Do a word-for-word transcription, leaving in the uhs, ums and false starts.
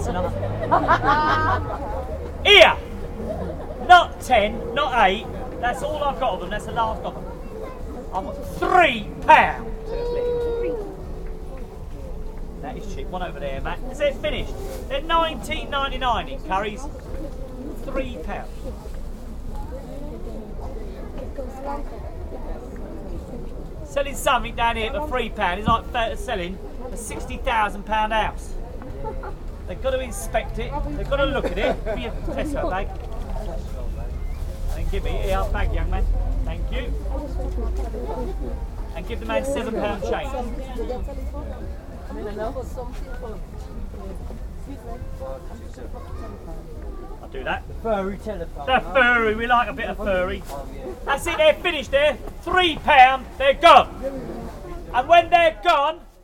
That's enough. Here! Not ten, not eight. That's all I've got of them. That's the last of them. I want three pounds. That is cheap. One over there, Matt. Is it finished? They're nineteen ninety-nine in curries. Three pounds. Selling something down here for three pounds is like selling a sixty thousand pound house. They've got to inspect it. They've got to look at it. Give me a Tesco bag. And give me here, I'll bag, young man. Thank you. And give the man seven pound change. I'll do that. Furry telephone. The furry, we like a bit of furry. That's it, they're finished there. Three pound, they're gone. And when they're gone,